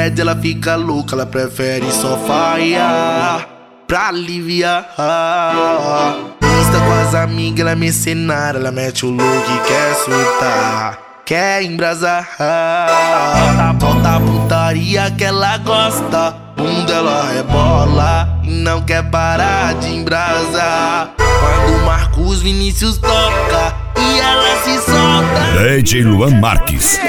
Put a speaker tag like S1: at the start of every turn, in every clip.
S1: bad, ela fica louca, ela prefere só faia pra aliviar. Insta com as amigas, ela é mercenária, ela mete o look e quer soltar, quer embrasar. Falta a putaria que ela gosta, bunda ela rebola e não quer parar de embrasar. Quando Marcos Vinícius toca e ela se solta,
S2: DJ Luan Marques.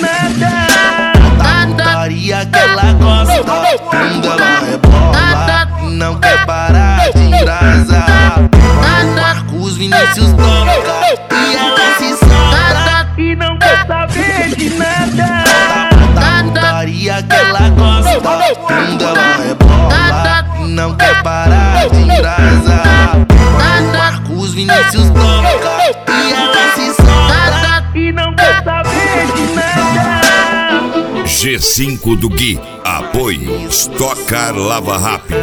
S1: Putaria que ela gosta, bunda ela rebola e não quer parar de embrasar. Quando Marcos Vinícius toca e ela se solta e não quer saber de nada. Putaria que ela gosta, bunda ela rebola e não quer parar de embrasar. Quando Marcos Vinícius toca e ela se solta e não quer saber de nada.
S2: G5 do Gui, apoio Stock Car Lava Rápido.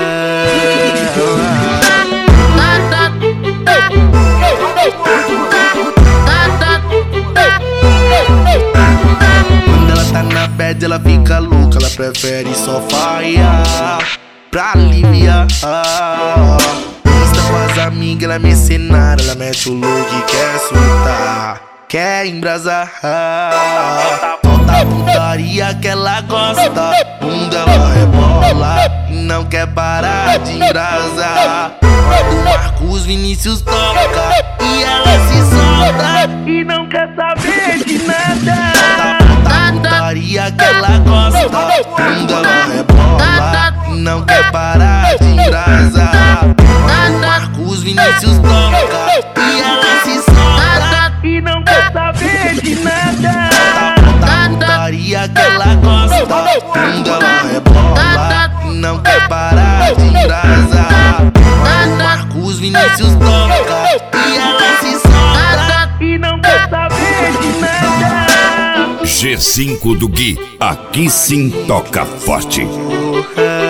S1: Quando ela tá na bad, ela fica louca, ela prefere só faia pra aliviar. Insta com as amigas, ela é mercenária, ela mete o look e quer soltar, quer embrasar. Falta a putaria que ela gosta, bunda ela rebola e não quer parar de embrasar. Quando Marcos Vinícius toca e ela se solta e não quer saber de nada. Falta a putaria que ela gosta, bunda ela rebola e não quer parar de embrasar. Quando Marcos Vinícius toca e ela se solta e não quer saber de nada. Putaria que ela gosta, bunda ela rebola e não quer parar de embrasar. Quando Marcos Vinícius toca e ela se solta e não quer saber de nada.
S2: G5 do Gui, aqui sim toca forte.